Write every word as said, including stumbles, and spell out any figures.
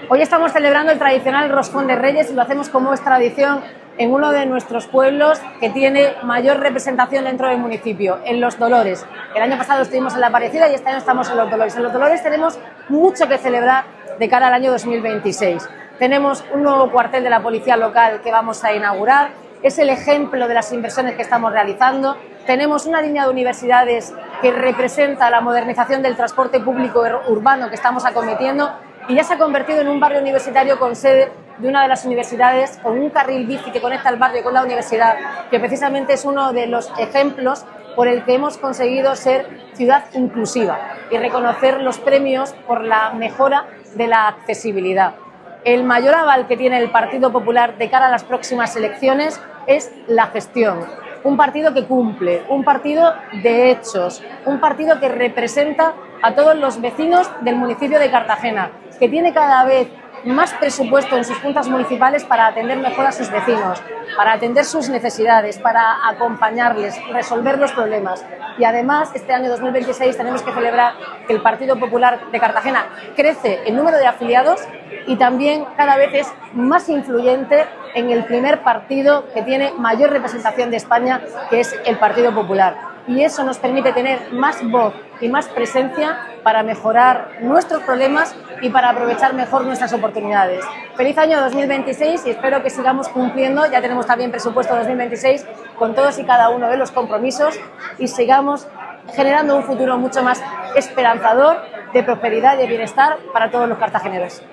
Hoy estamos celebrando el tradicional Roscón de Reyes y lo hacemos como es tradición en uno de nuestros pueblos que tiene mayor representación dentro del municipio, en Los Dolores. El año pasado estuvimos en La Aparecida y este año estamos en Los Dolores. En Los Dolores tenemos mucho que celebrar de cara al año dos mil veintiséis. Tenemos un nuevo cuartel de la policía local que vamos a inaugurar, es el ejemplo de las inversiones que estamos realizando. Tenemos una línea de universidades que representa la modernización del transporte público urbano que estamos acometiendo y ya se ha convertido en un barrio universitario con sede de una de las universidades, con un carril bici que conecta el barrio con la universidad, que precisamente es uno de los ejemplos por el que hemos conseguido ser ciudad inclusiva y reconocer los premios por la mejora de la accesibilidad. El mayor aval que tiene el Partido Popular de cara a las próximas elecciones es la gestión. Un partido que cumple, un partido de hechos, un partido que representa a todos los vecinos del municipio de Cartagena, que tiene cada vez más presupuesto en sus juntas municipales para atender mejor a sus vecinos, para atender sus necesidades, para acompañarles, resolver los problemas. Y además, este año dos mil veintiséis tenemos que celebrar que el Partido Popular de Cartagena crece en número de afiliados y también cada vez es más influyente en el primer partido que tiene mayor representación de España, que es el Partido Popular. Y eso nos permite tener más voz y más presencia para mejorar nuestros problemas y para aprovechar mejor nuestras oportunidades. Feliz año dos mil veintiséis y espero que sigamos cumpliendo, ya tenemos también presupuesto dos mil veintiséis, con todos y cada uno de los compromisos y sigamos generando un futuro mucho más esperanzador, de prosperidad y de bienestar para todos los cartageneros.